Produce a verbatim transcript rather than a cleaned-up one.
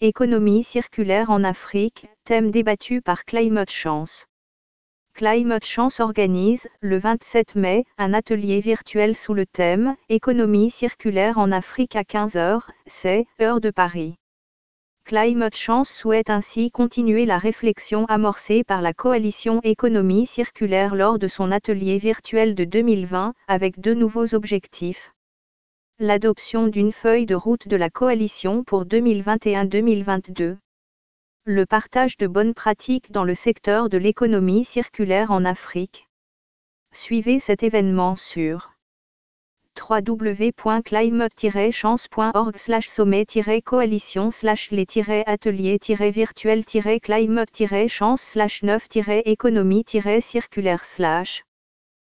Économie circulaire en Afrique, thème débattu par Climate Chance. Climate Chance organise, le vingt-sept mai, un atelier virtuel sous le thème « Économie circulaire en Afrique à quinze heures, c'est, heure de Paris ». Climate Chance souhaite ainsi continuer la réflexion amorcée par la coalition Économie circulaire lors de son atelier virtuel de deux mille vingt, avec deux nouveaux objectifs. L'adoption d'une feuille de route de la coalition pour deux mille vingt et un à deux mille vingt-deux. Le partage de bonnes pratiques dans le secteur de l'économie circulaire en Afrique. Suivez cet événement sur w w w point climate tiret chance point org slash sommet tiret coalition slash les ateliers virtuels climate chance slash neuf économie circulaire slash